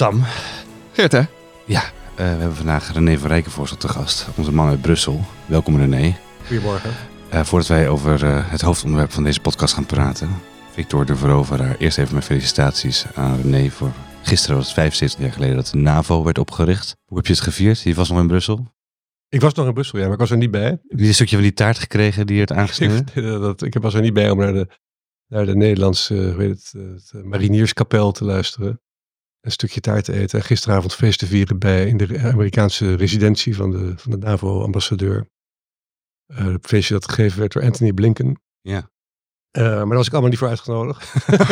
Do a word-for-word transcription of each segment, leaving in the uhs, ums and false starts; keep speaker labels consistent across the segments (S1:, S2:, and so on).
S1: Sam.
S2: Geert, hè?
S1: Ja, uh, we hebben vandaag René van Rijkenvorstel te gast. Onze man uit Brussel. Welkom René.
S3: Goedemorgen.
S1: Uh, voordat wij over uh, het hoofdonderwerp van deze podcast gaan praten. Victor de Veroveraar. Eerst even mijn felicitaties aan René voor... Gisteren was het vijfenzeventig jaar geleden dat de NAVO werd opgericht. Hoe heb je het gevierd? Je was nog in Brussel?
S3: Ik was nog in Brussel, ja, maar ik was er niet bij.
S1: Heb je een stukje van die taart gekregen die je het aangesneden?
S3: Ik, dat, ik was er niet bij om naar de, naar de Nederlandse uh, weet het, het Marinierskapel te luisteren. Een stukje taart te eten. En gisteravond feest te vieren bij in de Amerikaanse residentie van de, van de NAVO-ambassadeur. Uh, het feestje dat gegeven werd door Anthony Blinken.
S1: Ja.
S3: Uh, maar daar was ik allemaal niet voor uitgenodigd.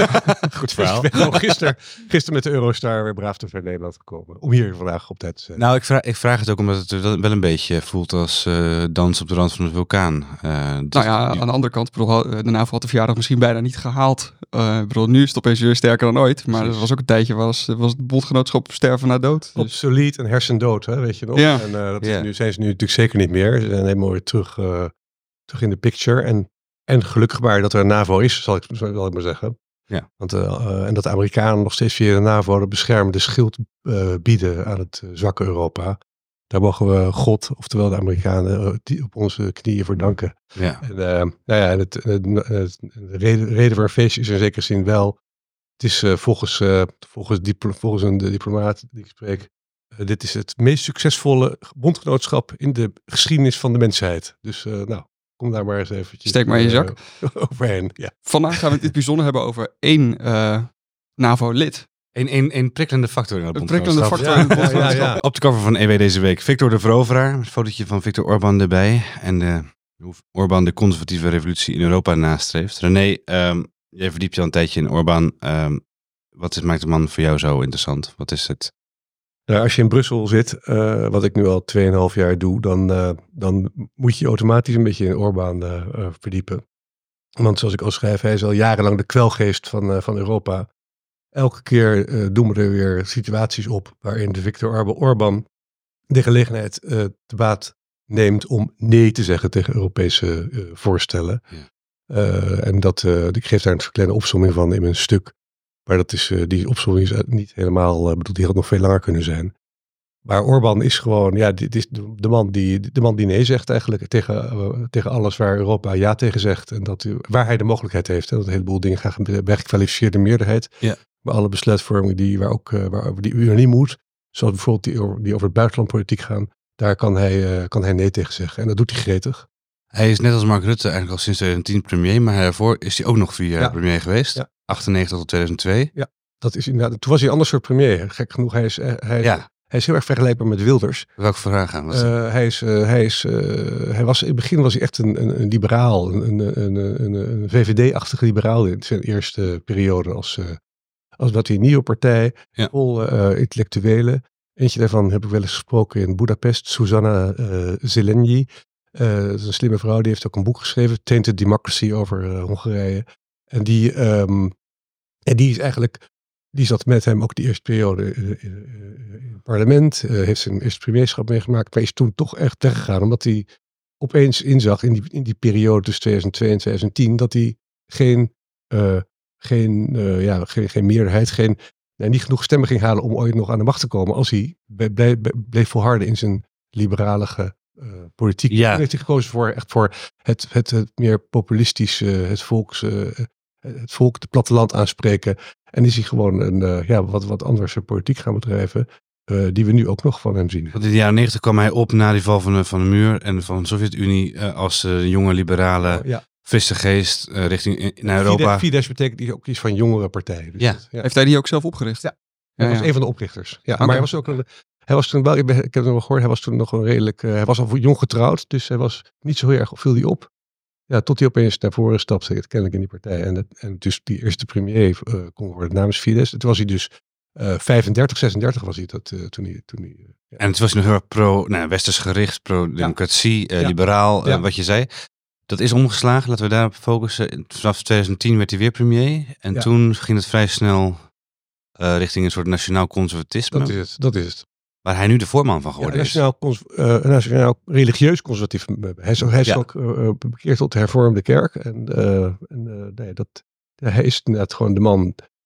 S1: Goed verhaal.
S3: Ik ben gewoon gisteren, gisteren met de Eurostar weer braaf te ver Nederland gekomen. Om hier vandaag op tijd te zijn.
S1: Nou, ik vraag, ik vraag het ook omdat het wel, wel een beetje voelt als uh, dans op de rand van een vulkaan. Uh,
S2: nou ja, die... aan de andere kant, bedoel, de NAVO had de verjaardag misschien bijna niet gehaald. Uh, bedoel, nu is het opeens weer sterker dan ooit. Maar er was ook een tijdje, was, was het bondgenootschap sterven na dood. Dus...
S3: Obsolet en hersendood, hè, weet je nog?
S2: Ja.
S3: En uh, dat
S1: ja.
S3: is nu, zijn ze nu natuurlijk zeker niet meer. Ze zijn helemaal weer terug, uh, terug in de picture. En En gelukkig maar dat er een NAVO is, zal ik, zal ik maar zeggen.
S1: Ja.
S3: Want, uh, uh, en dat de Amerikanen nog steeds via de NAVO de beschermende schild uh, bieden aan het uh, zwakke Europa. Daar mogen we God, oftewel de Amerikanen, uh, die op onze knieën voor danken.
S1: Ja.
S3: En, uh, nou ja, en het, het, het, de reden, reden voor een feestje is in zekere zin wel. Het is uh, volgens, uh, volgens, diplo, volgens een diplomaat die ik spreek. Uh, dit is het meest succesvolle bondgenootschap in de geschiedenis van de mensheid. Dus uh, nou. Kom daar maar eens eventjes.
S2: Steek maar in je zak.
S3: Uh, overheen, ja.
S2: Vandaag gaan we het in het bijzonder hebben over één uh, NAVO-lid.
S1: Een, een, een prikkelende factor in het
S2: Een prikkelende factor
S3: ja,
S2: in het bondgenootschap.
S3: ja, ja, ja.
S1: Op de cover van E W deze week Victor de Veroveraar. Een fotootje van Viktor Orbán erbij. En uh, hoe Orbán de conservatieve revolutie in Europa nastreeft. René, um, jij verdiept je al een tijdje in Orbán. Um, wat is, maakt de man voor jou zo interessant? Wat is het?
S3: Nou, als je in Brussel zit, uh, wat ik nu al tweeënhalf jaar doe, dan, uh, dan moet je automatisch een beetje in Orbán uh, uh, verdiepen. Want zoals ik al schrijf, hij is al jarenlang de kwelgeest van, uh, van Europa. Elke keer uh, doen we er weer situaties op waarin de Viktor Orbán de gelegenheid uh, te baat neemt om nee te zeggen tegen Europese uh, voorstellen. Ja. Uh, en dat, uh, ik geef daar een kleine opsomming van in mijn stuk. Maar dat is, uh, die opzomming is niet helemaal, uh, bedoel, die had nog veel langer kunnen zijn. Maar Orbán is gewoon, ja, dit is de, de, man die, de man die nee zegt eigenlijk tegen, uh, tegen alles waar Europa ja tegen zegt. En dat, uh, waar hij de mogelijkheid heeft. Hè, dat een heleboel dingen gaan bij gekwalificeerde meerderheid.
S1: Ja.
S3: Bij alle besluitvormingen die, waar ook, uh, waar, die unaniem moet. Zoals bijvoorbeeld die over, die over het buitenlandpolitiek gaan. Daar kan hij, uh, kan hij nee tegen zeggen. En dat doet hij gretig.
S1: Hij is net als Mark Rutte eigenlijk al sinds twintig tien premier. Maar daarvoor is hij ook nog vier jaar ja. premier geweest.
S3: Ja.
S1: achtennegentig tot tweeduizend twee.
S3: Ja, dat is inderdaad. Toen was hij een ander soort premier. Gek genoeg, hij is, hij,
S1: ja.
S3: hij is heel erg vergelijkbaar met Wilders.
S1: Welke vraag gaan we
S3: uh, hij is, uh, hij is, uh, hij was in het begin was hij echt een, een, een liberaal, een, een, een, een, een V V D-achtige liberaal in zijn eerste periode als, uh, als wat hij een nieuwe partij,
S1: ja.
S3: vol uh, intellectuelen. Eentje daarvan heb ik wel eens gesproken in Budapest, Susanna uh, Zelenyi. Uh, dat is een slimme vrouw, die heeft ook een boek geschreven, Tainted Democracy, over uh, Hongarije. En die, um, en die is eigenlijk, die zat met hem ook die eerste periode in, in, in het parlement, uh, heeft zijn eerste premierschap meegemaakt, maar is toen toch echt weggegaan, omdat hij opeens inzag in die, in die periode tussen tweeduizend twee en tweeduizend tien, dat hij geen, uh, geen, uh, ja, geen, geen meerderheid, geen, nee, niet genoeg stemmen ging halen om ooit nog aan de macht te komen, als hij bleef, bleef volharden in zijn liberalige Uh, politiek.
S1: Ja.
S3: Hij heeft hij gekozen voor echt voor het, het, het meer populistische, het volks, uh, het volk, het platteland aanspreken. En is hij gewoon een uh, ja, wat, wat anders politiek gaan bedrijven, uh, die we nu ook nog van hem zien.
S1: Want in de jaren negentig kwam hij op na die val van de, van de muur en van de Sovjet-Unie uh, als uh, jonge liberale, oh, ja. frisse geest uh, richting in, naar Europa.
S3: Fidesz betekent ook iets van jongere partijen. Dus
S1: ja.
S3: dat, ja.
S2: Heeft hij die ook zelf opgericht?
S3: Ja, hij
S2: ja,
S3: was
S2: ja.
S3: een van de oprichters. Ja,
S2: okay.
S3: Maar hij was ook een, hij was toen wel, ik heb het nog gehoord, hij was toen nog een redelijk, uh, hij was al jong getrouwd, dus hij was niet zo heel erg, viel hij op. Ja, tot hij opeens naar voren stapte, kennelijk in die partij. En, het, en dus die eerste premier uh, kon worden namens Fidesz. Toen was hij dus uh, vijfendertig, zesendertig was hij dat uh, toen hij... Toen hij uh, ja.
S1: En het was nog heel erg pro, nou, westers gericht, pro-democratie, ja. uh,
S3: ja.
S1: liberaal,
S3: ja.
S1: Uh, wat je zei. Dat is omgeslagen, laten we daarop focussen. Vanaf tweeduizend tien werd hij weer premier. En ja. toen ging het vrij snel uh, richting een soort nationaal conservatisme.
S3: Dat is het, dat is het.
S1: Waar hij nu de voorman van geworden
S3: ja, nationaal
S1: is.
S3: Cons- uh, nationaal religieus conservatief. Hij is, hij is ja. ook uh, bekeerd tot de hervormde kerk. En, uh, en uh, nee, dat, hij is inderdaad gewoon de man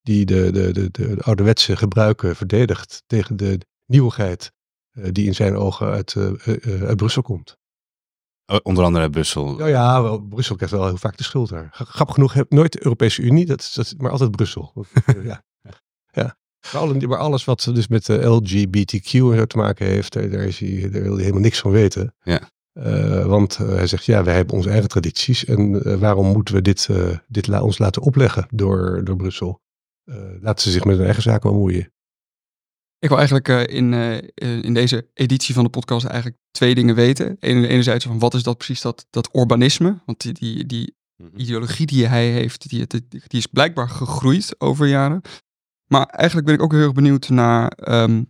S3: die de, de, de, de ouderwetse gebruiken verdedigt tegen de nieuwigheid uh, die in zijn ogen uit, uh, uh, uit Brussel komt.
S1: Onder andere Brussel.
S3: Nou ja, wel, Brussel krijgt wel heel vaak de schuld daar. Grappig genoeg heb nooit de Europese Unie, dat is, dat is maar altijd Brussel. ja. ja. Maar alles wat dus met de L G B T Q en zo te maken heeft, daar, daar, is hij, daar wil hij helemaal niks van weten.
S1: Ja.
S3: Uh, want uh, hij zegt, ja, wij hebben onze eigen tradities en uh, waarom moeten we dit, uh, dit la- ons laten opleggen door, door Brussel? Uh, laten ze zich met hun eigen zaken bemoeien.
S2: Ik wil eigenlijk uh, in, uh, in deze editie van de podcast eigenlijk twee dingen weten. Eén, enerzijds van wat is dat precies dat, dat urbanisme? Want die, die, die mm-hmm. ideologie die hij heeft, die, die, die is blijkbaar gegroeid over jaren. Maar eigenlijk ben ik ook heel erg benieuwd naar um,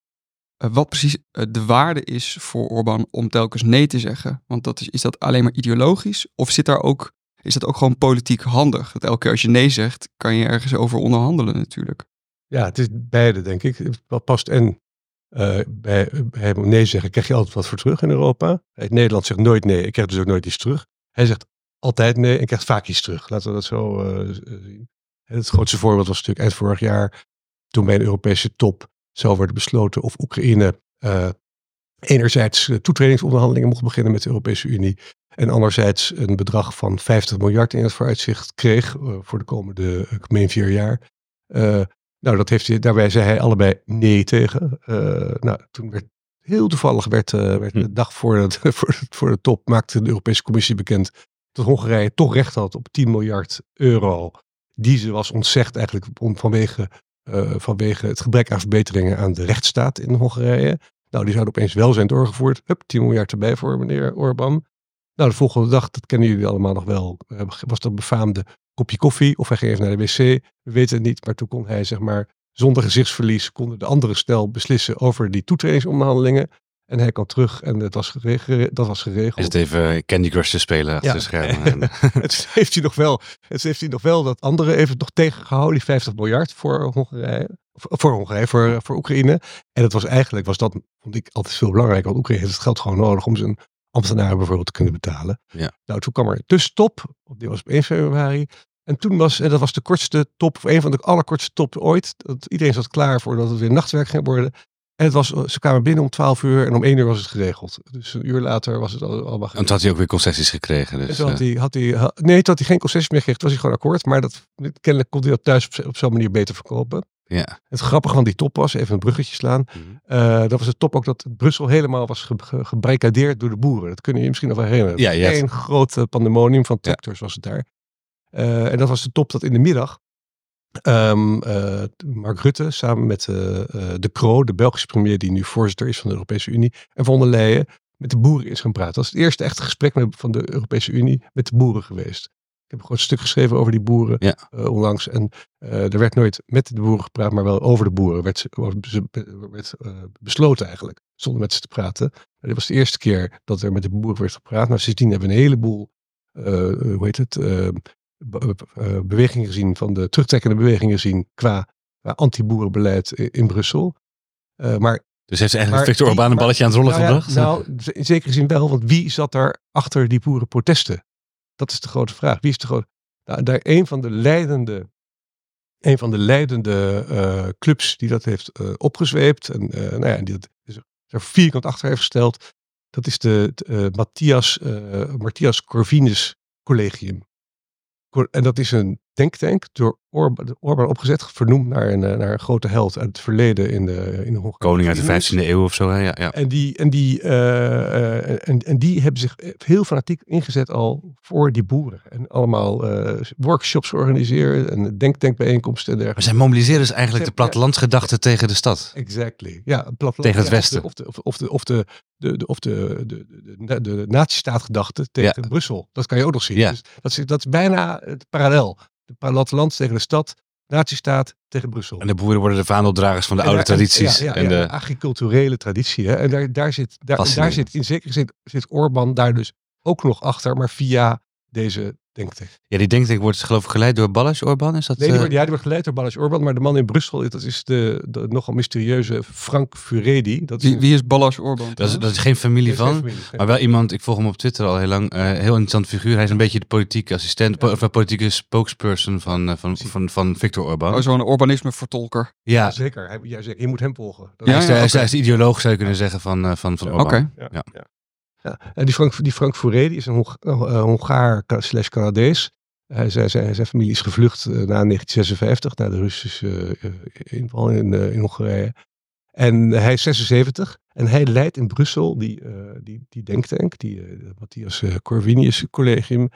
S2: uh, wat precies uh, de waarde is voor Orbán om telkens nee te zeggen. Want dat is, is dat alleen maar ideologisch? Of zit daar ook, is dat ook gewoon politiek handig? Dat elke keer als je nee zegt, kan je ergens over onderhandelen natuurlijk.
S3: Ja, het is beide, denk ik. Wat past en uh, bij, bij nee zeggen, krijg je altijd wat voor terug in Europa. In Nederland zegt nooit nee, ik krijg dus ook nooit iets terug. Hij zegt altijd nee en krijgt vaak iets terug. Laten we dat zo uh, zien. Het grootste voorbeeld was natuurlijk eind vorig jaar, toen bij een Europese top zou worden besloten of Oekraïne uh, enerzijds toetredingsonderhandelingen mocht beginnen met de Europese Unie en anderzijds een bedrag van vijftig miljard in het vooruitzicht kreeg uh, voor de komende uh, vier jaar. Uh, Nou, dat heeft hij, daarbij zei hij allebei nee tegen. Uh, nou, toen werd heel toevallig, werd, uh, werd de dag voor, het, voor, voor de top, maakte de Europese Commissie bekend dat Hongarije toch recht had op tien miljard euro. Die ze was ontzegd eigenlijk om, vanwege, uh, vanwege het gebrek aan verbeteringen aan de rechtsstaat in Hongarije. Nou, die zouden opeens wel zijn doorgevoerd. Hup, tien miljard erbij voor meneer Orbán. Nou, de volgende dag, dat kennen jullie allemaal nog wel, was dat befaamde kopje koffie, of hij ging even naar de wc, we weten het niet, maar toen kon hij, zeg maar, zonder gezichtsverlies, konden de andere stel beslissen over die toetredingsonderhandelingen. En hij kwam terug en dat was, gereg- dat was geregeld.
S1: Is het even Candy Crush te spelen achter
S3: ja.
S1: de schermen?
S3: het heeft hij nog wel, het heeft hij nog wel dat andere even nog tegengehouden, die vijftig miljard voor Hongarije, voor Hongarije, voor, voor Oekraïne. En dat was eigenlijk, was dat, vond ik altijd veel belangrijker, want Oekraïne heeft het geld gewoon nodig om zijn ambtenaren bijvoorbeeld te kunnen betalen.
S1: Ja.
S3: Nou, toen kwam er een tussentop, die was op één februari. En toen was, en dat was de kortste top, of een van de allerkortste top ooit. Dat iedereen zat klaar voor dat het weer nachtwerk ging worden. En het was, ze kwamen binnen om twaalf uur en om één uur was het geregeld. Dus een uur later was het allemaal geregeld. En
S1: toen had hij ook weer concessies gekregen. Dus,
S3: en toen had hij, had hij, had, nee, toen had hij geen concessies meer gekregen. Toen was hij gewoon akkoord. Maar dat, kennelijk kon hij dat thuis op, op zo'n manier beter verkopen.
S1: Ja.
S3: Het grappige van die top was, even een bruggetje slaan. Mm-hmm. Uh, dat was de top ook dat Brussel helemaal was ge, ge, gebarricadeerd door de boeren. Dat kunnen je misschien nog wel herinneren.
S1: Ja, ja.
S3: Een groot uh, pandemonium van tractors ja. was het daar. Uh, en dat was de top dat in de middag um, uh, Mark Rutte samen met uh, uh, De Croo, de Belgische premier die nu voorzitter is van de Europese Unie, en Von der Leyen met de boeren is gaan praten. Dat is het eerste echte gesprek met, van de Europese Unie met de boeren geweest. Ik heb een groot stuk geschreven over die boeren ja. uh, onlangs. En uh, er werd nooit met de boeren gepraat, maar wel over de boeren. Werd, werd uh, besloten eigenlijk, zonder met ze te praten. Maar dit was de eerste keer dat er met de boeren werd gepraat. Nou, sindsdien hebben we een heleboel, uh, hoe heet het, uh, be- uh, bewegingen gezien, van de terugtrekkende bewegingen gezien qua, qua anti-boerenbeleid in, in Brussel. Uh, maar
S1: Dus heeft ze eigenlijk Viktor Orbán een balletje aan het rollen
S3: nou
S1: gebracht?
S3: Ja, nou, in zekere zin wel, want wie zat daar achter die boerenprotesten? Dat is de grote vraag. Wie is de grote? Nou, daar een van de leidende, een van de leidende uh, clubs die dat heeft uh, opgezweept en uh, nou ja, die dat is er vierkant achter heeft gesteld, dat is de uh, Matthias, uh, Matthias Corvinus Collegium. En dat is een denktank door Orbán, Orbán opgezet, vernoemd naar een, naar een grote held uit het verleden in de, in de Hongarije.
S1: Koning uit de vijftiende eeuw of zo, hè? Ja, ja.
S3: En, die, en, die, uh, uh, en, en die hebben zich heel fanatiek ingezet al voor die boeren. En allemaal uh, workshops georganiseerd en denktankbijeenkomsten en dergelijke.
S1: Maar zij mobiliseren dus eigenlijk de plattelandsgedachte ja. tegen de stad.
S3: Exactly. Ja, platteland,
S1: tegen het
S3: ja,
S1: westen.
S3: Of de, of de, of de, of de, de, de, of de, de, de, de, de nazistaatgedachte tegen ja. Brussel. Dat kan je ook nog zien.
S1: Ja.
S3: Dus dat, is, dat is bijna het parallel. De platteland tegen de stad, nazistaat tegen Brussel.
S1: En de boeren worden de vaandeldragers van de
S3: en
S1: oude
S3: daar,
S1: tradities.
S3: Ja, ja,
S1: en
S3: ja,
S1: de
S3: de agriculturele traditie. Hè? En daar, daar, zit, daar, daar zit in zekere zin zit Orbán daar dus ook nog achter, maar via deze denktank.
S1: Ja, die denktank wordt geloof ik geleid door Balázs Orbán. Is dat?
S3: Nee, die
S1: uh...
S3: wordt, ja, die wordt geleid door Balázs Orbán, maar de man in Brussel, dat is de, de nogal mysterieuze Frank Furedi. Dat is
S2: wie, wie is Balázs Orbán?
S1: Dat is, dat is geen familie
S3: is
S1: van,
S3: geen familie, geen
S1: maar wel iemand, ik volg hem op Twitter al heel lang, uh, heel interessant figuur. Hij is een beetje de politieke assistent, ja. po- politieke spokesperson van, uh, van, van, van Viktor Orbán.
S2: Oh, zo'n Urbanisme-vertolker.
S1: Ja.
S3: Ja, zeker. Hij, ja, zeker. Je moet hem volgen. Dat
S2: Ja,
S1: hij, is de,
S2: ja,
S1: hij, is,
S2: okay.
S1: hij is de ideoloog, zou je kunnen zeggen, van, uh, van, van Orbán.
S2: Oké. Okay.
S3: Ja,
S1: ja.
S3: ja. Ja. En die Frank, die Frank Furedi is een Hong, uh, Hongaar slash Canadees. Uh, zijn, zijn, zijn familie is gevlucht uh, na negentien zesenvijftig, na de Russische uh, inval in, uh, in Hongarije. En hij is zesenzeventig en hij leidt in Brussel die, uh, die, die denktank, die uh, Matthias uh, Corvinus Collegium.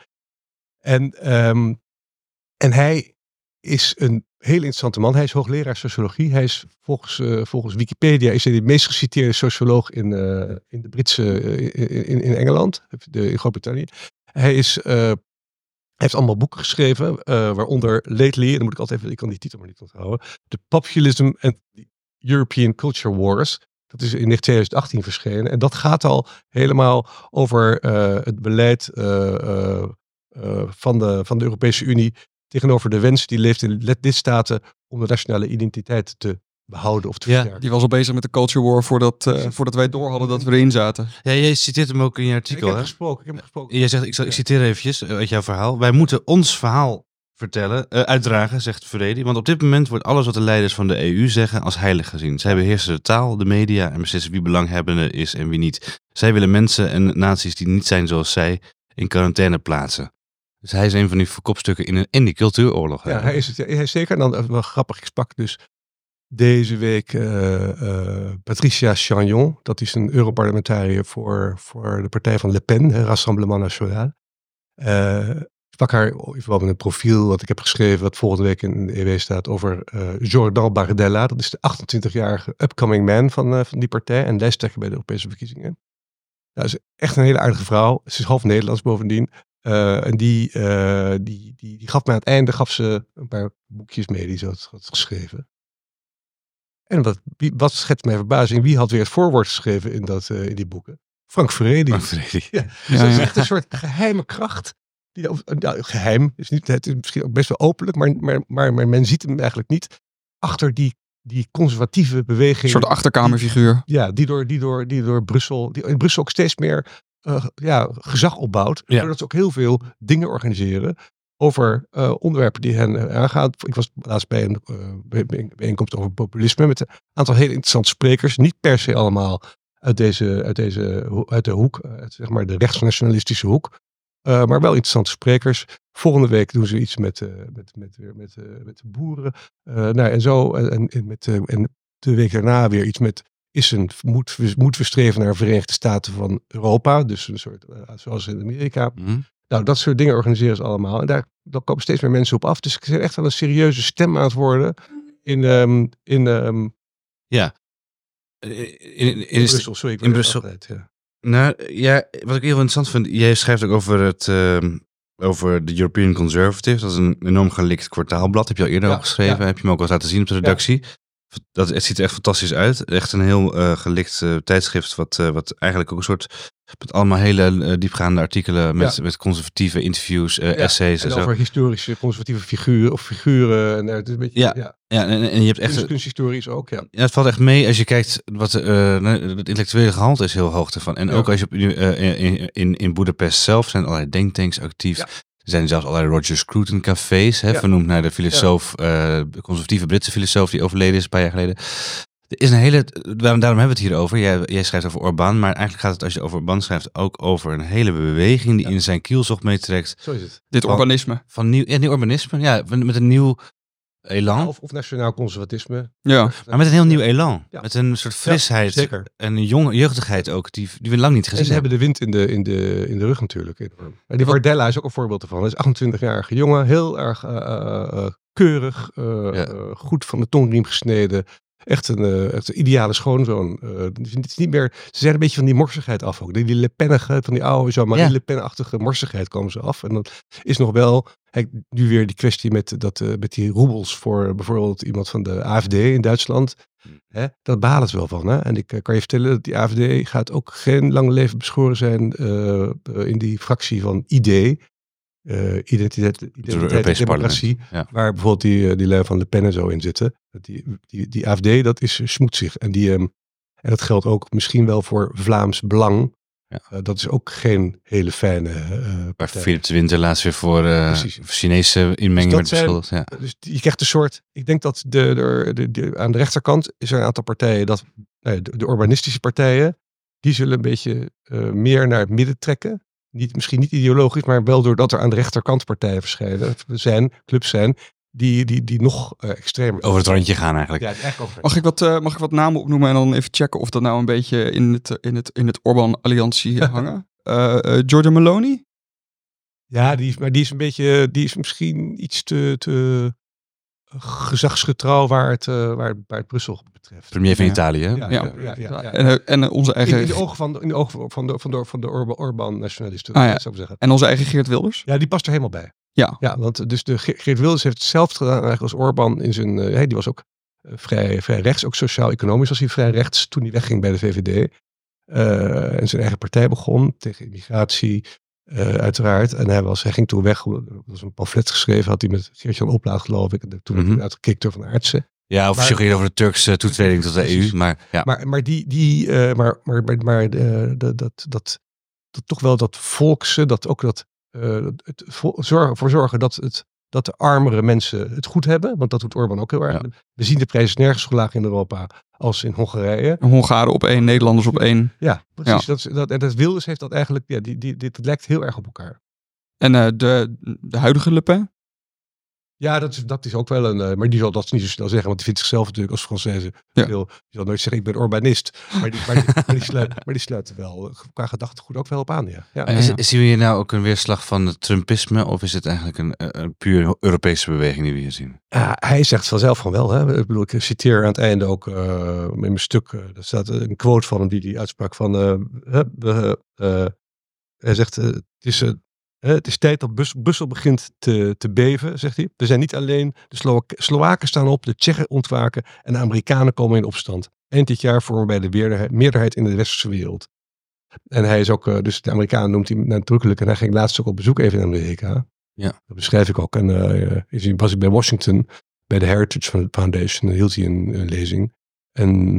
S3: En, um, en hij is een heel interessante man. Hij is hoogleraar sociologie. Hij is volgens, uh, volgens Wikipedia is hij de meest geciteerde socioloog in, uh, in de Britse, uh, in, in Engeland, de, in Groot-Brittannië. Hij is... Uh, Hij heeft allemaal boeken geschreven, uh, waaronder Lately, en dan moet ik altijd even, ik kan die titel maar niet onthouden, The Populism and the European Culture Wars. Dat is in twintig achttien verschenen. En dat gaat al helemaal over uh, het beleid uh, uh, uh, van, de, van de Europese Unie tegenover de wens die leeft in lidstaten om de nationale identiteit te behouden of te versterken.
S2: Ja, die was al bezig met de culture war voordat, uh, voordat wij door hadden dat we erin zaten.
S1: Ja, jij citeert hem ook in je artikel.
S3: Ik heb
S1: hè?
S3: gesproken, ik heb hem gesproken.
S1: Jij zegt, ik, zal, ik citeer eventjes uit jouw verhaal. Wij moeten ons verhaal vertellen, uh, uitdragen, zegt Furedi. Want op dit moment wordt alles wat de leiders van de E U zeggen als heilig gezien. Zij beheersen de taal, de media en beslissen wie belanghebbende is en wie niet. Zij willen mensen en naties die niet zijn zoals zij in quarantaine plaatsen. Dus hij is een van die kopstukken in, in die cultuuroorlog.
S3: Ja, hij is het. Hij is zeker. En dan wel grappig, ik sprak dus deze week uh, uh, Patricia Chagnon. Dat is een Europarlementariër voor, voor de partij van Le Pen, Rassemblement National. Uh, ik sprak haar in verband met een profiel wat ik heb geschreven, wat volgende week in de E W staat, over uh, Jordan Bardella. Dat is de achtentwintigjarige upcoming man van, uh, van die partij en lijsttrekker bij de Europese verkiezingen. Dat is echt een hele aardige vrouw. Ze is half Nederlands bovendien. Uh, en die, uh, die, die, die gaf mij aan het einde gaf ze een paar boekjes mee die ze had, had geschreven. En wat, wie, wat schetst mijn verbazing, wie had weer het voorwoord geschreven in, dat, uh, in die boeken? Frank Furedi.
S1: Frank Furedi.
S3: Ja, dus ja, dat is echt een soort geheime kracht. Die, nou, geheim, is niet, het is misschien ook best wel openlijk, maar, maar, maar, maar men ziet hem eigenlijk niet achter die, die conservatieve beweging.
S2: Een soort achterkamerfiguur.
S3: Die, ja, die door, die, door, die door Brussel, die in Brussel ook steeds meer uh, ja, gezag opbouwt. Ja. Doordat ze ook heel veel dingen organiseren over uh, onderwerpen die hen uh, aangaan. Ik was laatst bij een uh, bijeenkomst over populisme met een aantal hele interessante sprekers. Niet per se allemaal uit deze, uit deze uit de hoek, uit, zeg maar de rechtsnationalistische hoek. Uh, maar wel interessante sprekers. Volgende week doen ze iets met, uh, met, met, met, met, uh, met de boeren. Uh, nou, en zo. En, en, met, uh, en de week daarna weer iets met. Is een, moet, moeten we streven naar Verenigde Staten van Europa. Dus een soort, uh, zoals in Amerika.
S1: Mm-hmm.
S3: Nou, dat soort dingen organiseren ze allemaal. En daar, daar komen steeds meer mensen op af. Dus ik ben echt wel een serieuze stem aan het worden. In, um, in, um,
S1: ja. In, in, in,
S3: in Brussel, sorry. Ik
S1: in Brussel.
S3: Altijd, ja.
S1: Nou ja, wat ik heel interessant vind, jij schrijft ook over het uh, over de European Conservative. Dat is een enorm gelikt kwartaalblad. Heb je al eerder
S3: ja,
S1: al geschreven? Ja. Heb je me ook al laten zien op de redactie? Ja. Dat, het ziet er echt fantastisch uit. Echt een heel uh, gelikt uh, tijdschrift, wat, uh, wat eigenlijk ook een soort met allemaal hele uh, diepgaande artikelen met, ja. met conservatieve interviews, uh, ja. essays en, en zo.
S3: Over historische conservatieve figuren of figuren. En, uh, het is een beetje,
S1: ja. ja. Ja, en, en je hebt echt...
S3: Kunst, kunsthistorisch ook, ja.
S1: Ja, het valt echt mee als je kijkt, wat uh, het intellectuele gehalte is heel hoog ervan. En ja. ook als je op, uh, in, in, in Boedapest zelf zijn allerlei denktanks actief. Ja. Er zijn zelfs allerlei Roger Scruton cafés, hè, ja. vernoemd naar de filosoof, ja. uh, de conservatieve Britse filosoof die overleden is een paar jaar geleden. Er is een hele, daarom, daarom hebben we het hier over. Jij, jij schrijft over Orbán, maar eigenlijk gaat het als je over Orbán schrijft ook over een hele beweging die ja. in zijn kielzog meetrekt.
S3: Zo is het.
S2: Dit
S1: van,
S2: urbanisme.
S1: Van nieuw, ja, nieuw urbanisme, ja, met een nieuw elan.
S3: Ja, of, of nationaal conservatisme.
S2: Ja.
S1: Maar met een heel nieuw elan. Ja. Met een soort frisheid.
S3: Ja, zeker.
S1: En een jonge jeugdigheid ook, die, die we lang niet gezien
S3: en ze
S1: hebben.
S3: hebben de wind in de, in de, in de rug natuurlijk. Maar die Bardella is ook een voorbeeld ervan. Hij is achtentwintigjarige jongen, heel erg uh, uh, keurig, uh, ja. uh, goed van de tongriem gesneden. Echt een, uh, echt een ideale schoonzoon. Uh, het is niet meer, ze zijn een beetje van die morsigheid af ook. Die, die Le Pennige, van die oude, zo, maar ja. die Le Pen-achtige morsigheid komen ze af. En dat is nog wel, hey, nu weer die kwestie met, dat, uh, met die roebels voor bijvoorbeeld iemand van de A F D in Duitsland. Hè, dat behalen ze wel van. Hè? En ik uh, kan je vertellen dat die A F D gaat ook geen lang leven beschoren zijn uh, uh, in die fractie van I D. uh, identiteit, identiteit
S1: de
S3: en democratie,
S1: ja.
S3: waar bijvoorbeeld die, die lui van Le Pen en zo in zitten. Die, die, die A F D, dat is smoetsig. En, die, um, en dat geldt ook misschien wel voor Vlaams Belang. Ja. Uh, dat is ook geen hele fijne uh,
S1: Waar Philip de Winter laatst weer voor uh, Chinese inmenging werd beschuldigd. Ja.
S3: Dus je krijgt een soort... Ik denk dat de, de, de, de, aan de rechterkant is er een aantal partijen... dat nee, de, de urbanistische partijen... die zullen een beetje uh, meer naar het midden trekken. Niet, misschien niet ideologisch, maar wel doordat er aan de rechterkant partijen verschijnen zijn, clubs zijn... Die, die, die nog uh, extremer...
S1: Over het randje gaan eigenlijk.
S3: Ja, eigenlijk over...
S2: mag, ik wat, uh, mag ik wat namen opnoemen en dan even checken of dat nou een beetje in het, in het, in het Orbán-alliantie hangen? Uh, uh, Giorgia Meloni?
S3: Ja, die is, maar die is een beetje... Die is misschien iets te, te gezagsgetrouw waar het, uh, waar, waar het Brussel betreft.
S1: Premier van
S2: ja.
S1: Italië, hè?
S2: Ja,
S3: ja, ja, ja, ja, ja.
S2: En, en onze eigen...
S3: In, in de ogen van, in de, ogen van de, van de, van de Orbán-nationalisten,
S2: ah, ja.
S3: zou ik zeggen.
S2: En onze eigen Geert Wilders?
S3: Ja, die past er helemaal bij.
S2: Ja.
S3: Ja, want dus de Geert Wilders heeft hetzelfde gedaan eigenlijk als Orbán in zijn... Uh, hey, die was ook uh, vrij, vrij rechts, ook sociaal-economisch was hij vrij rechts toen hij wegging bij de V V D. Uh, en zijn eigen partij begon tegen immigratie, uh, uiteraard. En hij, was, hij ging toen weg, er was een pamflet geschreven, had hij met Geert-Jan Oplaat, geloof ik. En toen mm-hmm. werd uitgekikt door Van Aartsen.
S1: Ja, of suggereerde over de Turkse toetreding tot de precies. E U. Maar, ja.
S3: maar, maar die, die uh, maar, maar, maar, maar de, de, dat, dat, dat toch wel dat volkse, dat ook dat uh, het zorgen, voor zorgen dat, het, dat de armere mensen het goed hebben. Want dat doet Orbán ook heel erg. Ja. We zien de prijzen nergens zo laag in Europa als in Hongarije.
S2: Hongaren op één, Nederlanders op één.
S3: Ja, precies. Ja. Dat, dat, en dat Wilders heeft dat eigenlijk, ja, die, die, dit lijkt heel erg op elkaar.
S2: En uh, de, de huidige Le Pen?
S3: Ja, dat is, dat is ook wel een... Uh, maar die zal dat niet zo snel zeggen, want die vindt zichzelf natuurlijk als Française ja. veel... Die zal nooit zeggen, ik ben Urbanist. Maar die, maar die, maar die, sluit, maar die sluit er wel qua gedachtegoed ook wel op aan, ja. ja.
S1: En is, is hier nou ook een weerslag van het Trumpisme? Of is het eigenlijk een, een puur Europese beweging die we hier zien?
S3: Ja, hij zegt vanzelf van wel. Hè. Ik bedoel, ik citeer aan het einde ook uh, in mijn stuk... Uh, er staat een quote van hem die die uitspraak van... Uh, uh, uh, hij zegt, uh, het is... Uh, Het is tijd dat Bus- Brussel begint te, te beven, zegt hij. We zijn niet alleen, de Slo- Slowaken staan op, de Tsjechen ontwaken en de Amerikanen komen in opstand. Eind dit jaar vormen wij de weerderheid, meerderheid in de westerse wereld. En hij is ook, uh, dus de Amerikanen noemt hij nadrukkelijk. En hij ging laatst ook op bezoek even in Amerika.
S1: Ja. Dat
S3: beschrijf ik ook. En uh, was ik bij Washington, bij de Heritage Foundation, hield hij een, een lezing. En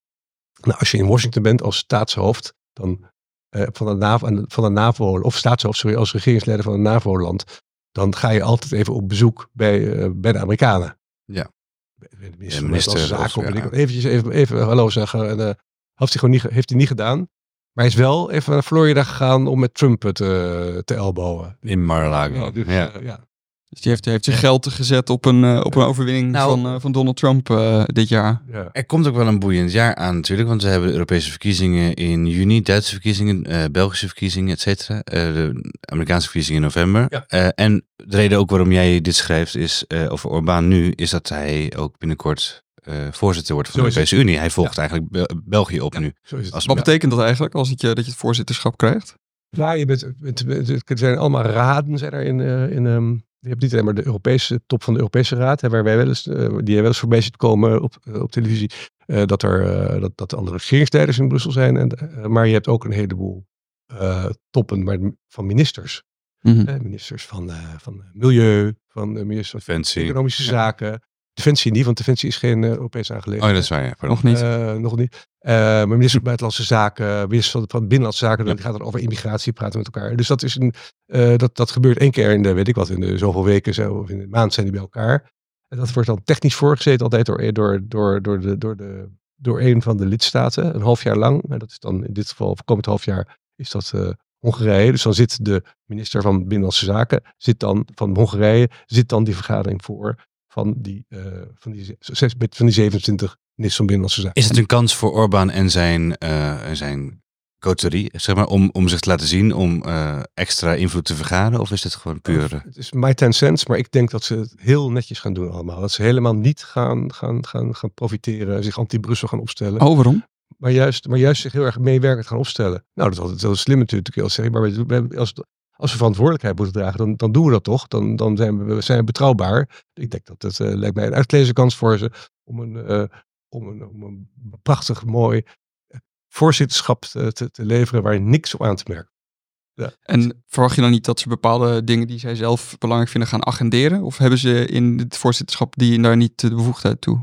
S3: nou, als je in Washington bent als staatshoofd, dan... Uh, van, de NAVO, van de NAVO, of staatshoofd, sorry, als regeringsleider van een NAVO-land, dan ga je altijd even op bezoek bij, uh, bij de Amerikanen.
S1: Ja.
S3: Bij de minister, ja, minister van Zaken. Of, ja. Eventjes even, even hallo zeggen. En, uh, heeft, hij gewoon niet, heeft hij niet gedaan. Maar hij is wel even naar Florida gegaan om met Trump te, te elbowen.
S1: In Mar-a-Lago.
S3: Ja, dus,
S1: ja.
S3: Uh, ja.
S2: Dus die heeft, heeft zijn geld gezet op een, uh, op een overwinning nou, van, uh, van Donald Trump uh, dit jaar.
S1: Ja. Er komt ook wel een boeiend jaar aan natuurlijk, want we hebben de Europese verkiezingen in juni, Duitse verkiezingen, uh, Belgische verkiezingen, et cetera. Uh, de Amerikaanse verkiezingen in november. Ja. Uh, en de reden ook waarom jij dit schrijft is uh, over Orbán nu, is dat hij ook binnenkort uh, voorzitter wordt van zo de Europese Unie. Hij volgt ja. eigenlijk Bel- België op ja, nu.
S2: Als Wat betekent dat eigenlijk als het je, dat je het voorzitterschap krijgt?
S3: Ja, je bent, het zijn allemaal raden zijn er in... Uh, in um... Je hebt niet alleen maar de Europese top van de Europese Raad, hè, waar wij wel eens, uh, die je wel eens voorbij ziet komen op, uh, op televisie, uh, dat er uh, dat, dat andere regeringsleiders in Brussel zijn. En, uh, maar je hebt ook een heleboel uh, toppen maar van ministers. Mm-hmm. Uh, ministers van, uh, van Milieu, van uh, minister van Economische ja. Zaken. Defensie niet, want Defensie is geen uh, Europese aangelegenheid.
S1: Oh, dat is waar, ja.
S2: Nog niet.
S3: Uh, nog niet. Uh, maar minister van Buitenlandse Zaken, minister van, van Binnenlandse Zaken, ja. die gaat dan over immigratie praten met elkaar. Dus dat is een, uh, dat, dat gebeurt één keer in de, weet ik wat, in de zoveel weken zo, of in de maand zijn die bij elkaar. En dat wordt dan technisch voorgezeten altijd door, door, door, door, de, door, de, door een van de lidstaten, een half jaar lang. En dat is dan in dit geval, voor komend half jaar, is dat uh, Hongarije. Dus dan zit de minister van Binnenlandse Zaken, zit dan van Hongarije, zit dan die vergadering voor van die, uh, van die, van die zevenentwintig ministers van Binnenlandse Zaken.
S1: Is het een kans voor Orbán en zijn, uh, zijn coterie, zeg maar, om, om zich te laten zien, om uh, extra invloed te vergaren? Of is het gewoon puur... Uh...
S3: Het is my ten cents, maar ik denk dat ze het heel netjes gaan doen allemaal. Dat ze helemaal niet gaan, gaan, gaan, gaan profiteren, zich anti-Brussel gaan opstellen.
S2: Oh, waarom?
S3: Maar juist, maar juist zich heel erg meewerkend gaan opstellen. Nou, dat is altijd heel slim natuurlijk, heel zeg, maar we, we, als, als we verantwoordelijkheid moeten dragen, dan, dan doen we dat toch. Dan, dan zijn, we, zijn we betrouwbaar. Ik denk dat het uh, lijkt mij een uitgelezen kans voor ze om een, uh, om een, om een prachtig mooi voorzitterschap te, te, te leveren waar niks op aan te merken. Ja.
S2: En verwacht je dan niet dat ze bepaalde dingen die zij zelf belangrijk vinden gaan agenderen? Of hebben ze in het voorzitterschap die daar niet de bevoegdheid toe?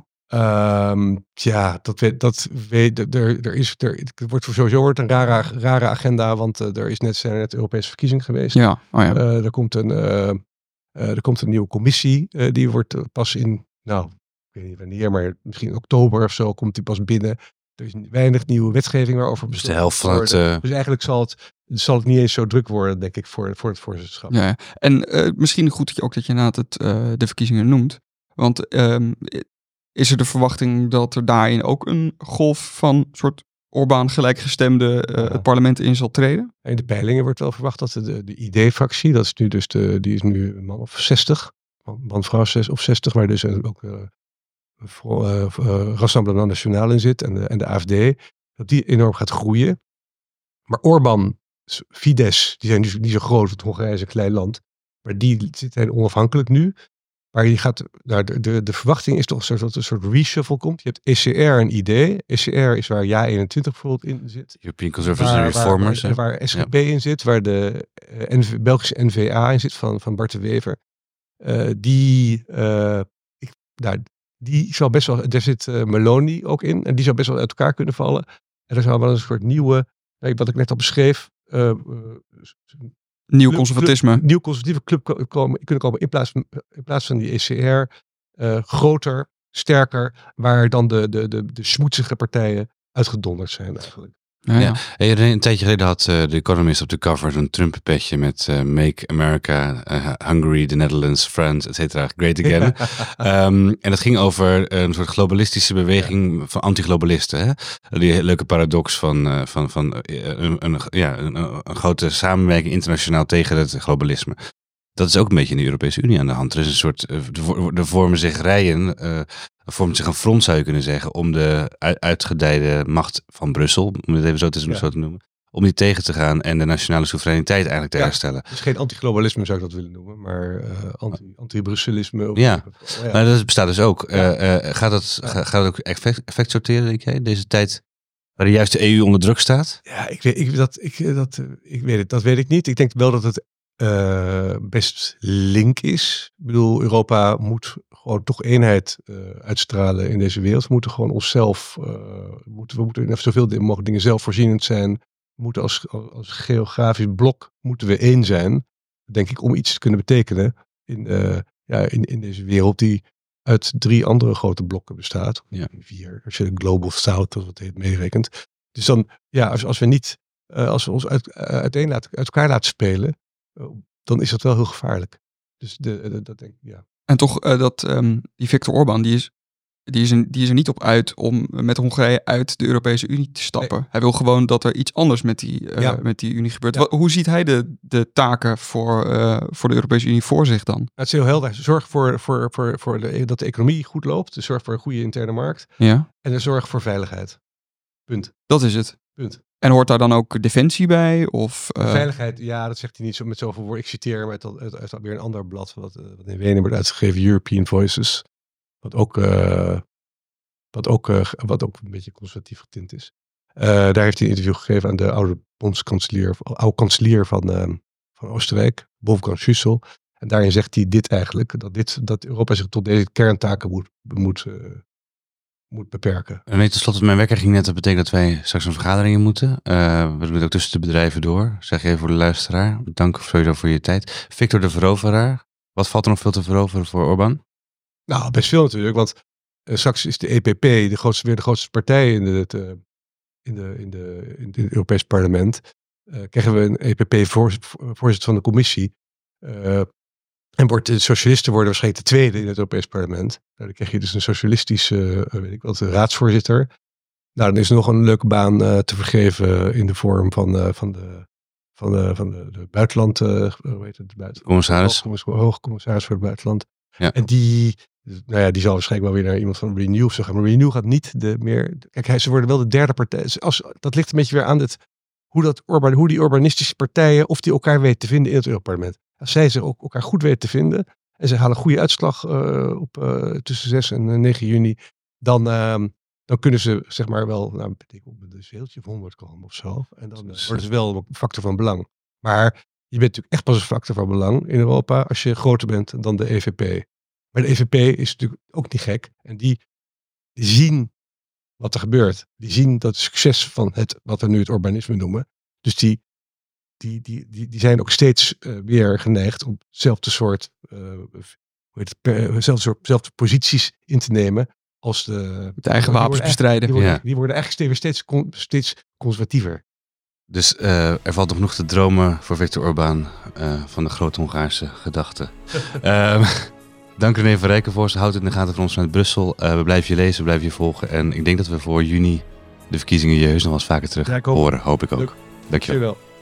S3: Um, ja, dat weet, dat weet er, er is, er, er wordt sowieso wordt een rare, rare agenda, want uh, er is net, zijn net Europese verkiezingen geweest.
S2: Ja, oh ja.
S3: Uh, er komt een, uh, uh, er komt een nieuwe commissie, uh, die wordt uh, pas in, nou, ik weet niet wanneer, maar misschien in oktober of zo komt die pas binnen. Er is weinig nieuwe wetgeving waarover
S1: besloten. Dus de helft van het. Uh...
S3: Dus eigenlijk zal het, zal het niet eens zo druk worden, denk ik, voor, voor het voorzitterschap.
S2: Ja, en uh, misschien goed dat je ook dat je na het uh, de verkiezingen noemt, want um, is er de verwachting dat er daarin ook een golf van soort Orbán gelijkgestemde uh, ja. het parlement in zal treden?
S3: In de peilingen wordt wel verwacht dat de, de I D-fractie, dat is nu dus de, die is nu een man of zestig, man vrouw of zestig, waar dus ook uh, uh, uh, Rassemblement National in zit en de, en de A F D, dat die enorm gaat groeien. Maar Orbán, Fidesz, die zijn dus niet zo groot, want Hongarije is een klein land, maar die zijn onafhankelijk nu. Maar je gaat, nou, de, de, de verwachting is toch dat er een soort reshuffle komt. Je hebt E C R en I D. E C R is waar Ja eenentwintig bijvoorbeeld in zit.
S1: European Conservative Reformers.
S3: Waar, waar, waar S G P ja. in zit, waar de uh, N V, Belgische N V A in zit van, van Bart de Wever. Uh, die, uh, ik, nou, die zal best wel, daar zit uh, Meloni ook in. En die zou best wel uit elkaar kunnen vallen. En er zou wel een soort nieuwe, wat ik net al beschreef, uh, uh,
S2: Nieuw conservatisme.
S3: Club, nieuw conservatieve club komen, kunnen komen in plaats van, in plaats van die E C R. Uh, groter, sterker, waar dan de, de, de, de smoetsige partijen uitgedonderd zijn eigenlijk.
S1: Ja, ja. Ja. Een tijdje geleden had uh, de Economist op de cover zo'n Trump-petje met uh, Make America, uh, Hungary, the Netherlands, France, et cetera, great again. um, en dat ging over een soort globalistische beweging ja. van anti-globalisten. Hè? Die leuke paradox van, uh, van, van uh, een, een, ja, een, een grote samenwerking internationaal tegen het globalisme. Dat is ook een beetje in de Europese Unie aan de hand. Er is een soort, er vormen zich rijen, uh, er vormt zich een front zou je kunnen zeggen, om de uitgedijde macht van Brussel, om het even zo te, ja. zo te noemen, om die tegen te gaan en de nationale soevereiniteit eigenlijk te ja, herstellen.
S3: Het is geen anti-globalisme zou ik dat willen noemen, maar uh, anti, anti-Brusselisme. Of
S1: ja. Oh, ja, maar dat bestaat dus ook. Ja. Uh, uh, gaat, dat, ja. gaat dat ook effect, effect sorteren, denk jij, deze tijd waar de juiste E U onder druk staat?
S3: Ja, ik weet, ik, dat, ik, dat, ik weet het, dat weet ik niet. Ik denk wel dat het Uh, best link is. Ik bedoel, Europa moet gewoon toch eenheid uh, uitstralen in deze wereld. We moeten gewoon onszelf, uh, moeten, we moeten zoveel mogelijk dingen zelfvoorzienend zijn. We moeten als, als geografisch blok moeten we één zijn, denk ik, om iets te kunnen betekenen in, uh, ja, in, in deze wereld die uit drie andere grote blokken bestaat.
S1: Ja.
S3: Vier, als je de Global South, dat wat heet, meerekent. Dus dan, ja, als, als we niet, uh, als we ons uit, uh, uiteen laten, uit elkaar laten spelen, dan is dat wel heel gevaarlijk. Dus de, de, dat denk ik, ja.
S2: En toch, uh, dat um, die Viktor Orbán, die is, die, is een, die is er niet op uit om met Hongarije uit de Europese Unie te stappen. Nee. Hij wil gewoon dat er iets anders met die, uh, ja. met die Unie gebeurt. Ja. Wat, hoe ziet hij de, de taken voor, uh, voor de Europese Unie voor zich dan?
S3: Het is heel helder. Zorg voor, voor, voor, voor de, dat de economie goed loopt. Dus zorg voor een goede interne markt.
S2: Ja.
S3: En de zorg voor veiligheid. Punt.
S2: Dat is het.
S3: Punt.
S2: En hoort daar dan ook defensie bij? Of, uh...
S3: Veiligheid, ja, dat zegt hij niet zo met zoveel woorden. Ik citeer hem uit, uit, uit weer een ander blad, wat, wat in Wenen wordt uitgegeven, European Voices. Wat ook, uh, wat ook, uh, wat ook een beetje conservatief getint is. Uh, daar heeft hij een interview gegeven aan de oude bondskanselier, oude kanselier van, uh, van Oostenrijk, Wolfgang Schüssel. En daarin zegt hij dit eigenlijk, dat, dit, dat Europa zich tot deze kerntaken moet, moet uh, moet beperken.
S1: En nee, tenslotte, mijn wekker ging net. Dat betekent dat wij straks een vergadering moeten. Uh, we doen het ook tussen de bedrijven door. Zeg je even voor de luisteraar. Dank sowieso voor je tijd. Viktor de Veroveraar. Wat valt er nog veel te veroveren voor Orbán?
S3: Nou, best veel natuurlijk. Want uh, straks is de E P P de grootste, weer de grootste partij in, de, de, in, de, in, de, in het Europees Parlement. Uh, krijgen we een E P P-voorzitter van de commissie. Uh, En wordt de socialisten worden waarschijnlijk de tweede in het Europees Parlement. Nou, dan krijg je dus een socialistische, uh, weet ik wat, raadsvoorzitter. Nou, dan is er nog een leuke baan uh, te vergeven in de vorm van, uh, van de, van de, van de, de buitenland, uh, hoe heet het? Buiten,
S1: commissaris.
S3: Hoogcommissaris voor het buitenland.
S1: Ja.
S3: En die, nou ja, die zal waarschijnlijk wel weer naar iemand van Renew gaan. Maar Renew gaat niet de meer. Kijk, ze worden wel de derde partij. Als, dat ligt een beetje weer aan het, hoe, dat Orban, hoe die urbanistische partijen, of die elkaar weten te vinden in het Europarlement. Als zij zich ook elkaar goed weten te vinden en ze halen een goede uitslag uh, op uh, tussen zes en negen juni, dan, uh, dan kunnen ze zeg maar wel, nou, op een zeeltje of honderd komen of zo. En dan uh, worden ze wel een factor van belang. Maar je bent natuurlijk echt pas een factor van belang in Europa als je groter bent dan de E V P. Maar de E V P is natuurlijk ook niet gek. En die, die zien wat er gebeurt. Die zien dat het succes van het, wat we nu het Orbanisme noemen. Dus die, die, die, die, die zijn ook steeds uh, meer geneigd om hetzelfde soort, uh, hoe heet het, per, hetzelfde soort hetzelfde posities in te nemen als de...
S2: De eigen wapens bestrijden.
S3: Die worden,
S1: ja.
S3: die worden eigenlijk steeds, steeds conservatiever.
S1: Dus uh, er valt nog genoeg te dromen voor Viktor Orbán uh, van de grote Hongaarse gedachte. um, dank René van Rijkenvoorst. Houd het in de gaten van ons vanuit Brussel. Uh, we blijven je lezen, we blijven je volgen. En ik denk dat we voor juni de verkiezingen je heus nog wel eens vaker terug
S3: ja, hoop
S1: horen. Hoop ik ook.
S3: Leuk.
S1: Dankjewel.
S3: Dankjewel.